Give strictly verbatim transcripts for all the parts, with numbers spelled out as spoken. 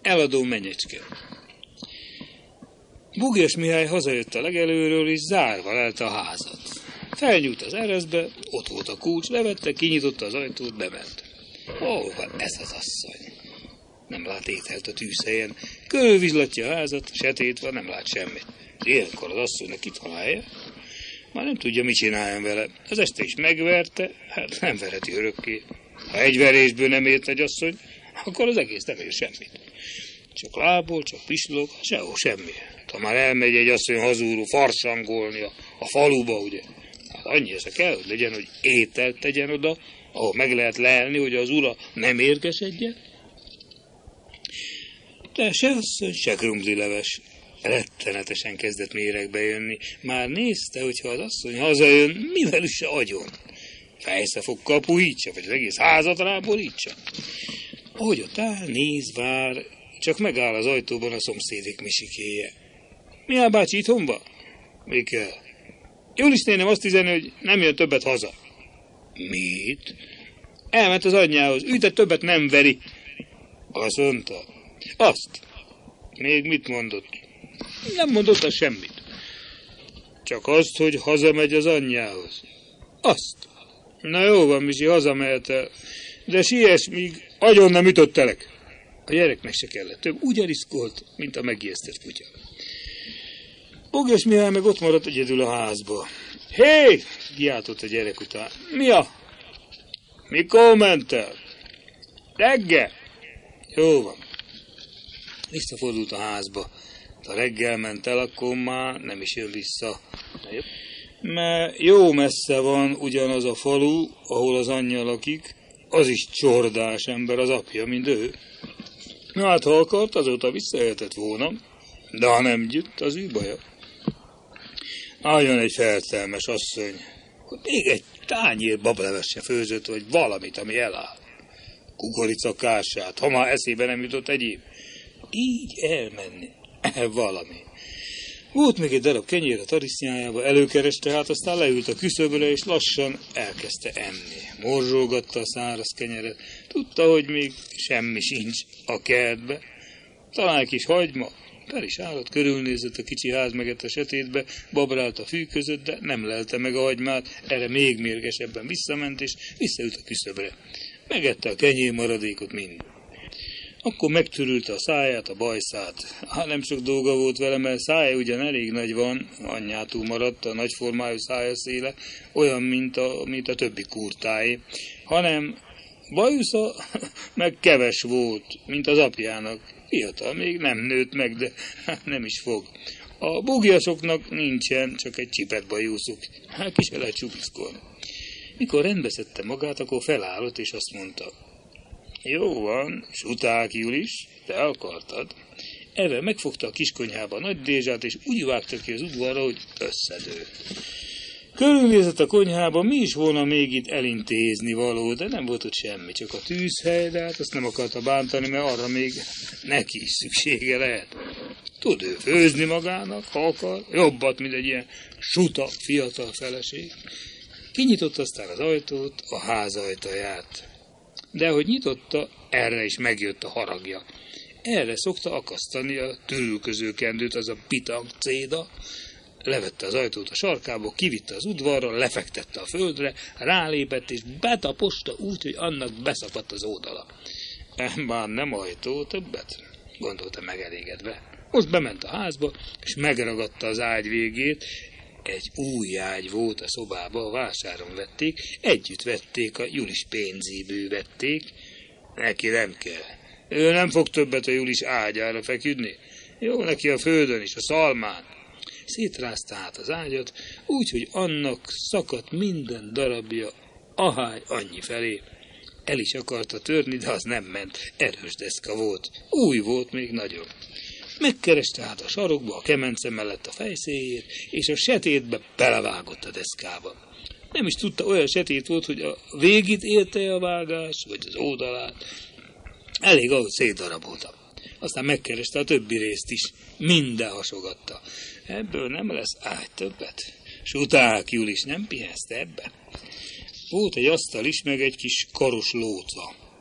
Eladó menyecske. Bugyos Mihály hazajött a legelőről, és zárva lelte a házat. Felnyújt az ereszbe, ott volt a kulcs, levette, kinyitotta az ajtót, bement. Hol van ez az asszony? Nem lát ételt a tűzhelyen. Körülvizslatja a házat, setét van, nem lát semmit. Ilyenkor az asszonynak kitalálja. Már nem tudja, mit csináljon vele. Az este is megverte, hát nem verheti örökké. Ha egy verésből nem ért egy asszony, akkor az egész nem ér semmit. Csak lából, csak pislog, sehol semmi. Ha már elmegy egy asszony hazúrul farsangolni a, a faluba, ugye? Hát annyi esze kell, hogy legyen, hogy ételt tegyen oda, ahol meg lehet lelni, hogy az ura nem érkesedjen. De se asszony, se krumplileves. Rettenetesen kezdett méregbe jönni. Már nézte, hogyha az asszony hazajön, mivel is se agyon. Fejsze fog kapuhítsa, vagy az egész házat ráborítsa. Ahogy ott áll, néz, vár, csak megáll az ajtóban a szomszédék Misikéje. Mihály bácsi itthon van? Mi kell? Julis nénem azt üzeni, hogy nem jön többet haza. Mit? Elment az anyjához, ütett többet nem veri. Azt mondta. Azt. Még mit mondott? Nem mondott az semmit. Csak azt, hogy hazamegy az anyjához. Azt. Na jó van, Misi, hazamehet el. De siess, míg agyon nem ütöttelek. A gyereknek se kellett több. Úgy eliszkolt, mint a megijesztett kutya. Bugyos Mihály meg ott maradt egyedül a házba. Hé! Kiáltott a gyerek után. Mi a? Mikor ment el? Reggel? Jó van. Visszafordult a házba. Ha reggel ment el, akkor már nem is jön vissza. Mert jó messze van ugyanaz a falu, ahol az anyja lakik, az is csordás ember, az apja, mint ő. Na hát, ha akart, azóta visszajöhetett volna, de ha nem gyűjt, az ő baja. Álljon egy feltelmes asszony, hogy még egy tányér bableves se főzött, vagy valamit, ami eláll. Kukoricakását, ha már eszébe nem jutott egyéb. Így elmenni. Valami. Volt még egy darab kenyér a tarisznyájába, előkereste, hát aztán leült a küszöböre, és lassan elkezdte enni. Morzsolgatta a száraz kenyeret. Tudta, hogy még semmi sincs a kertbe. Talán egy kis hagyma. Per is állat, körülnézett a kicsi ház meget a sötétbe, babrált a fű között, de nem lelte meg a hagymát, erre még mérgesebben visszament, és visszaült a küszöbre. Megette a kenyér maradékot mind. Akkor megtörülte a száját, a bajszát. Hát nem sok dolga volt vele, mert szája ugyan elég nagy van, anyjától maradt, a nagyformájú szája széle, olyan, mint a, mint a többi kurtáé, hanem bajusza meg keves volt, mint az apjának. Fiatal, még nem nőtt meg, de nem is fog. A bugyasoknak nincsen, csak egy csipet bajuszuk. Hát ki se lehet csupiszkolni. Mikor rendbeszedte magát, akkor felállott, és azt mondta: jó van, suták, Julis, te akartad. Eve megfogta a kiskonyhába a nagy dézsát, és úgy vágta ki az udvarra, hogy összedő. Körülnézett a konyhába, mi is volna még itt elintézni való, de nem volt ott semmi, csak a tűzhely, de hát azt nem akarta bántani, mert arra még neki is szüksége lehet. Tud ő főzni magának, ha akar, jobbat, mint egy ilyen suta fiatal feleség. Kinyitotta aztán az ajtót, a ház ajtaját. De ahogy nyitotta, erre is megjött a haragja. Erre szokta akasztani a törülközőkendőt, az a pitang céda. Levette az ajtót a sarkából, kivitte az udvarra, lefektette a földre, rálépett, és betaposta úgy, hogy annak beszakadt az oldala. Már nem ajtó, többet, gondolta megelégedve. Most bement a házba, és megragadta az ágy végét. Egy új ágy volt a szobába, a vásáron vették, együtt vették, a Julis pénzéből vették. Neki nem kell. Ő nem fog többet a Julis ágyára feküdni. Jó neki a földön is, a szalmán. Szétrázta hát az ágyat, úgy, hogy annak szakadt minden darabja, ahány annyi felé. El is akarta törni, de az nem ment, erős deszka volt. Új volt még nagyon. Megkereste hát a sarokba, a kemence mellett a fejszéjét, és a setétbe belevágott a deszkába. Nem is tudta, olyan setét volt, hogy a végét érte a vágás, vagy az oldalát. Elég, ahogy szétdarabolta. Aztán megkereste a többi részt is, minden hasogatta. Ebből nem lesz ágy többet. Suták, Julis, nem pihenszte ebbe? Volt egy asztal is, meg egy kis karos lóca.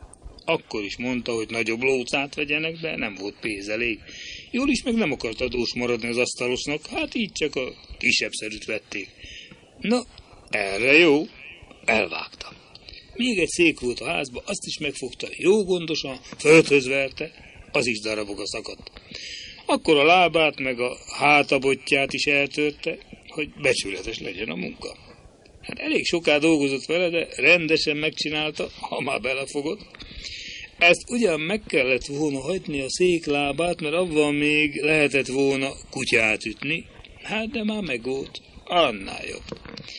Akkor is mondta, hogy nagyobb lócát vegyenek, de nem volt pénz elég. Jól is meg nem akart adós maradni az asztalosnak, hát így csak a kisebb szerűt vették. Na, erre jó, elvágta. Még egy szék volt a házba, azt is megfogta, jó gondosan, földhöz verte, az is daraboga szakadt. Akkor a lábát meg a hátabotját is eltörte, hogy becsületes legyen a munka. Hát elég soká dolgozott vele, de rendesen megcsinálta, ha már belefogott. Ezt ugyan meg kellett volna hagyni a széklábát, mert avval még lehetett volna kutyát ütni, hát de már megvolt, annál jobb.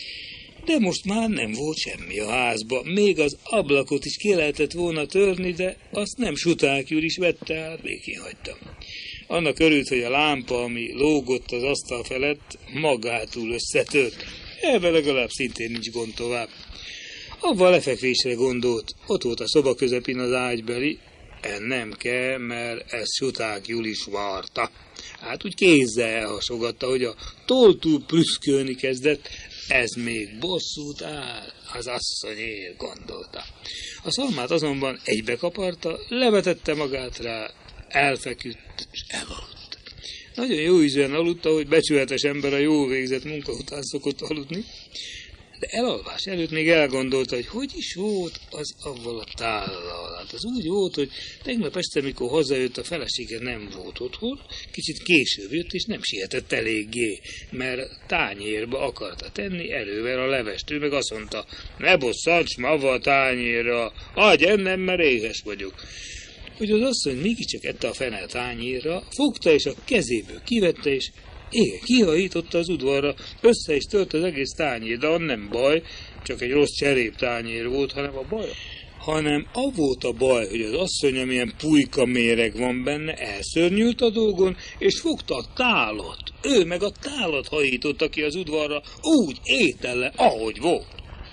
De most már nem volt semmi a házba, még az ablakot is ki lehetett volna törni, de azt nem Suták Júr is vette, hát békén hagyta. Annak örült, hogy a lámpa, ami lógott az asztal felett, magától összetört. Ebben legalább szintén nincs gond tovább. Avval lefekvésre gondolt, ott volt a szoba közepén az ágybeli, nem kell, mert ezt Suták Júl is varta. Hát úgy kézzel elhasogatta, hogy a toltúl prüszkölni kezdett, ez még bosszút áll, az asszonyért gondolta. A szalmát azonban egybe kaparta, levetette magát rá, elfeküdt és elaludt. Nagyon jó ízűen aludta, hogy becsületes ember a jó végzett munka után szokott aludni, de elalvás előtt még elgondolta, hogy hogy is volt az avval a tállal. Hát az úgy volt, hogy tegnap este, mikor hazajött, a felesége nem volt otthon, kicsit később jött, és nem sietett eléggé, mert tányérba akarta tenni elővel a levest. Ő meg azt mondta, ne bosszants ma avval a tányérra, adj ennem, mert éhes vagyok. Hogy az asszony mégiscsak ette a fene a tányérra, fogta és a kezéből kivette, és igen, kihajította az udvarra, össze is tört az egész tányér, de nem baj, csak egy rossz cseréptányér volt, hanem a baj. Hanem a volt a baj, hogy az asszony, amilyen pulyka méreg van benne, elszörnyült a dolgon, és fogta a tálat. Ő meg a tálat hajította ki az udvarra, úgy ételle, ahogy volt.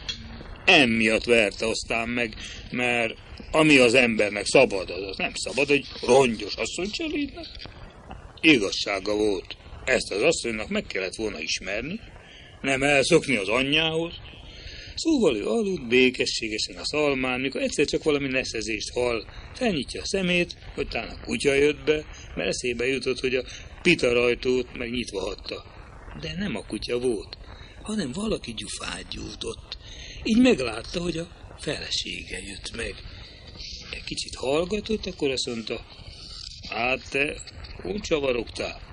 Emiatt verte aztán meg, mert ami az embernek szabad, az, az nem szabad, hogy rongyos asszony cselédnek. Igazsága volt. Ezt az asszonynak meg kellett volna ismerni, nem elszokni az anyjához. Szóval ő aludt békességesen a szalmán, mikor egyszer csak valami neszezést hall, felnyitja a szemét, hogy talán a kutya jött be, mert eszébe jutott, hogy a pitarajtót meg nyitva hagyta. De nem a kutya volt, hanem valaki gyufát gyújtott. Így meglátta, hogy a felesége jött meg. Egy kicsit hallgatott, akkor azt mondta, hát te, hol csavarogtál?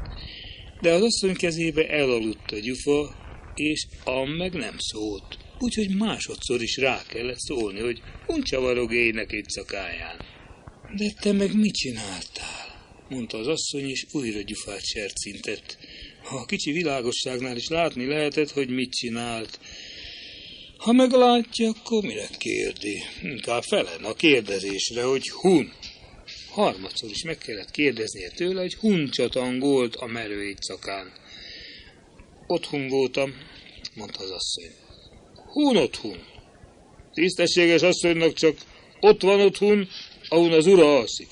De az asszony kezébe elaludt a gyufa, és am meg nem szólt. Úgyhogy másodszor is rá kellett szólni, hogy uncsavarog éjnek egy szakáján. De te meg mit csináltál? Mondta az asszony, és újra gyufát sercintett. A kicsi világosságnál is látni lehetett, hogy mit csinált. Ha meglátja, akkor mire kérdi? Inkább felen a kérdezésre, hogy hun. Harmadszor is meg kellett kérdeznie tőle, hogy hun csatangolt a merő éjszakán. Otthon voltam, mondta az asszony. Hun otthon. Tisztességes asszonynak csak ott van otthon, ahol az ura alszik.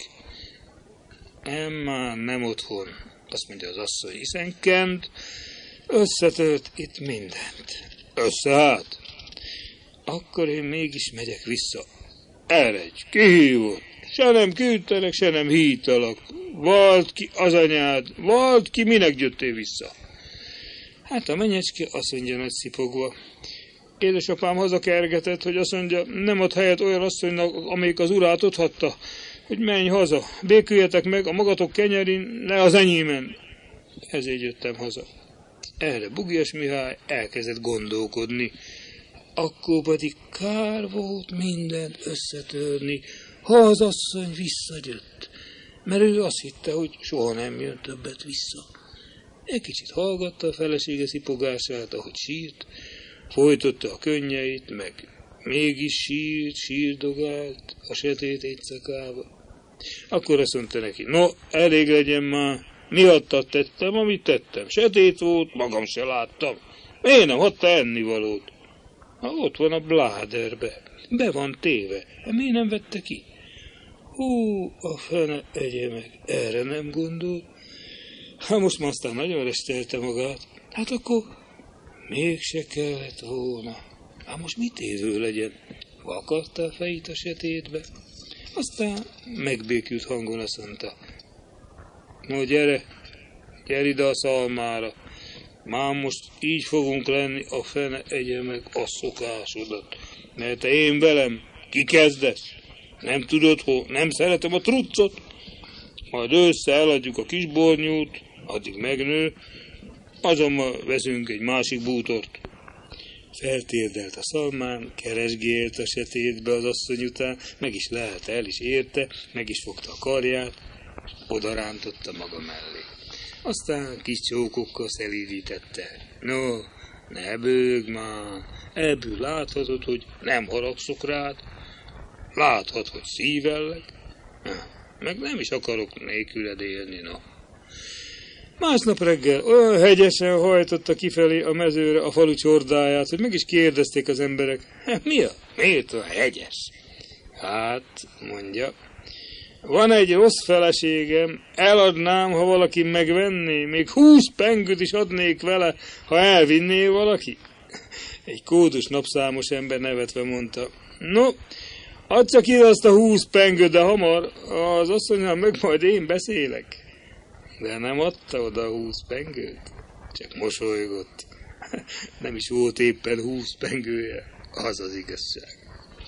Emmá nem otthon, azt mondja az asszony, hiszen Kent összetört itt mindent. Össze hát? Akkor én mégis megyek vissza. Eredj, kihívott. Se nem küldtelek, se nem hítalak. Vald ki az anyád, vald ki, minek jöttél vissza. Hát a menyecske azt mondja nagy szipogva. Édesapám hazakergetett, hogy azt mondja, nem ad helyet olyan asszonynak, amelyik az urát otthatta, hogy menj haza, béküljetek meg a magatok kenyerin, ne az enyémen. Ezért jöttem haza. Erre Bugyas Mihály elkezdett gondolkodni. Akkor pedig kár volt mindent összetörni, ha az asszony visszajött, mert ő azt hitte, hogy soha nem jön többet vissza. Egy kicsit hallgatta a felesége szipogását, ahogy sírt, folytotta a könnyeit, meg mégis sírt, sírdogált a sötét éjszakába. Akkor azt mondta neki, no, elég legyen már, miattat tettem, amit tettem. Sötét volt, magam se láttam. Miért nem adta ennivalót? Ha ott van a bláderbe, be van téve, miért nem vette ki? Hú, a fene egye meg, erre nem gondol. Hát most már aztán nagyon resztelte magát. Hát akkor mégse kellett volna. Hát most mit évő legyen? Vakarta a fejét a sötétbe? Aztán megbékült hangon azt mondta, no gyere, gyere ide a szalmára, már most így fogunk lenni, a fene egye meg a szokásodat, mert te én velem kikezdesz, nem tudod, hogy nem szeretem a truccot, majd össze eladjuk a kisbornyút, addig megnő, azonban veszünk egy másik bútort. Feltérdelt a szalmán, keresgélt a sötétbe az asszony után, meg is lehet, el is érte, meg is fogta a karját, oda rántotta maga mellé. Aztán kis csókokkal szelídítette. No, ne bőgj már, ebből láthatod, hogy nem haragszok rád, láthatod, hogy szívellek, meg nem is akarok nélküled élni, no. Másnap reggel olyan hegyesen hajtotta kifelé a mezőre a falu csordáját, hogy meg is kérdezték az emberek, mi a, miért a hegyes? Hát, mondja, van egy rossz feleségem, eladnám, ha valaki megvenné, még húsz pengőt is adnék vele, ha elvinné valaki. Egy kódos napszámos ember nevetve mondta, no, add csak ide azt a húsz pengőt, de hamar, az asszonynal meg majd én beszélek. De nem adta oda a húsz pengőt, csak mosolygott. Nem is volt éppen húsz pengője, az az igazság.